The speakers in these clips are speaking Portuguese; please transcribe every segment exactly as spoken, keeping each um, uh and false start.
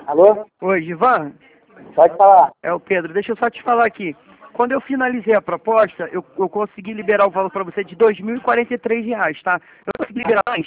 Alô? Oi, Givan? Pode falar. É o Pedro. Deixa eu só te falar aqui. Quando eu finalizei a proposta, eu, eu consegui liberar o valor para você de dois mil e quarenta e três reais, tá? Eu consegui liberar mais.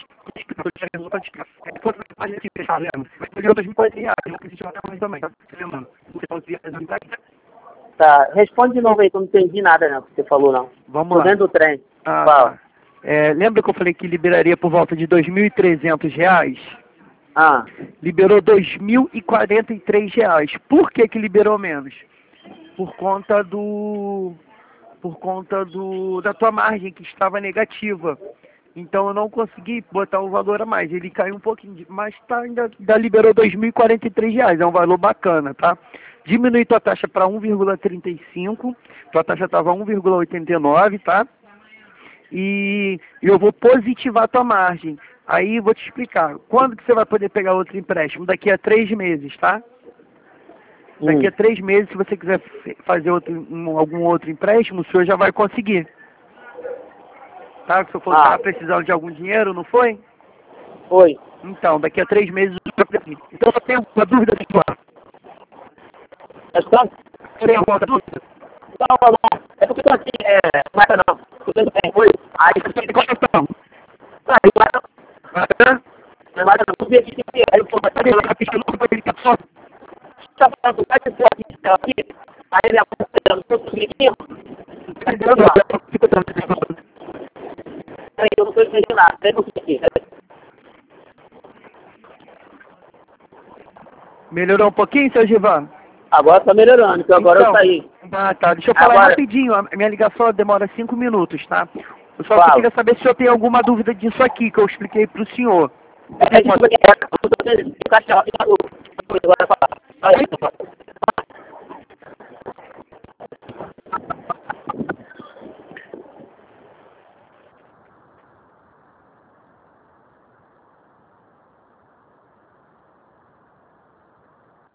Mas eu dois mil e quarenta reais. Eu não preciso até mais também, tá? Você lembra? Você conseguia fazer um aqui? Tá, responde de novo aí, que eu não entendi nada, não, que você falou, não. Vamos Tô lá. dentro do trem. Ah, Fala. tá. É, lembra que eu falei que liberaria por volta de dois mil e trezentos reais? Ah, Liberou dois mil e quarenta e três reais. Por que que liberou menos? Por conta do por conta do da tua margem que estava negativa. Então eu não consegui botar o valor a mais. Ele caiu um pouquinho, mas tá, ainda, ainda liberou dois mil e quarenta e três reais. É um valor bacana, tá? Diminui tua taxa para um vírgula trinta e cinco. Tua taxa estava um vírgula oitenta e nove, tá? E eu vou positivar a tua margem. Aí vou te explicar. Quando que você vai poder pegar outro empréstimo? Daqui a três meses, tá? Daqui hum. a três meses, se você quiser fazer outro, um, algum outro empréstimo, o senhor já vai conseguir. Tá? Se o senhor for Ah, estar precisando de algum dinheiro, não foi? foi. Então, daqui a três meses, o senhor vai conseguir. Então, eu tenho uma dúvida, senhor. Responde? Tem alguma outra dúvida? Não, não, não. É porque eu tô assim, é, não é não. Tô dentro do trem, foi. Aí, você tem que Então, aí, não é não. ah, Não é mais não. Subi aqui, tem aí eu tô mais sabe, a pista não foi ele que só. tá falando, vai ter aqui, tá aqui. Aí ele aponta, eu tô subindo aqui. Aí, eu não Aí, eu não tô entendendo nada. Aí, eu tô aqui. Melhorou um pouquinho, seu Givan? Agora tá melhorando, então agora Então, eu saí. ah, tá. Deixa eu falar Agora, rapidinho. A minha ligação demora cinco minutos, tá? Eu só fala. queria saber se o senhor tem alguma dúvida disso aqui que eu expliquei pro senhor. É, é, tipo, é, eu tô entendendo. O cachorro, agora fala. Aí,